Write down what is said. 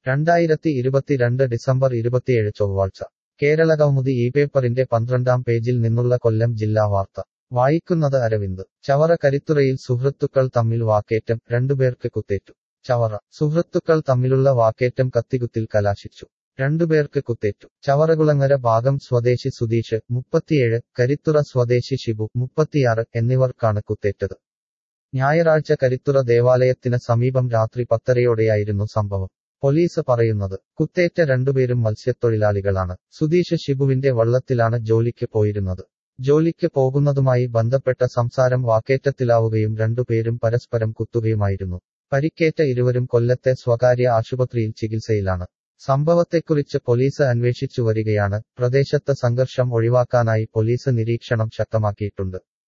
2022 December 27 ചൊവ്വാഴ്ച കേരളകൗമുദി ഈ പേപ്പറിന്റെ 12-ാം പേജിൽ നിന്നുള്ള കൊല്ലം ജില്ലാ വാർത്ത വായിക്കുന്നത് അരവിന്ദ് ചവറ കരിത്തുറയിൽ സുഹൃത്തുക്കൾ തമ്മിൽ വാക്കേറ്റം രണ്ടുപേർക്ക് കുത്തേറ്റു ചവറ സുഹൃത്തുക്കൾ തമ്മിലുള്ള വാക്കേറ്റം കത്തികുത്തിൽ കലാശിച്ചു രണ്ടുപേർക്ക് കുത്തേറ്റു ചവറകുളങ്ങര ഭാഗം സ്വദേശി സുധീഷ് 37 കരിത്തുറ സ്വദേശി ഷിബു 36 എന്നിവർക്കാണ് കുത്തേറ്റത് ഞായറാഴ്ച കരിത്തുറ ദേവാലയത്തിന് സമീപം രാത്രി 10:30-യോടെയായിരുന്നു സംഭവം പോലീസ് പറയുന്നത് കുത്തേറ്റ രണ്ടുപേരും മത്സ്യത്തൊഴിലാളികളാണ് സുധീഷ് ഷിബുവിന്റെ വള്ളത്തിലാണ് ജോലിക്ക് പോയിരുന്നത് ജോലിക്ക് പോകുന്നതുമായി ബന്ധപ്പെട്ട സംസാരം വാക്കേറ്റത്തിലാവുകയും രണ്ടുപേരും പരസ്പരം കുത്തുകയുമായിരുന്നു പരിക്കേറ്റ ഇരുവരും കൊല്ലത്തെ സ്വകാര്യ ആശുപത്രിയിൽ ചികിത്സയിലാണ് സംഭവത്തെക്കുറിച്ച് പോലീസ് അന്വേഷിച്ചു വരികയാണ് പ്രദേശത്ത് സംഘർഷം ഒഴിവാക്കാനായി പോലീസ് നിരീക്ഷണം ശക്തമാക്കിയിട്ടുണ്ട്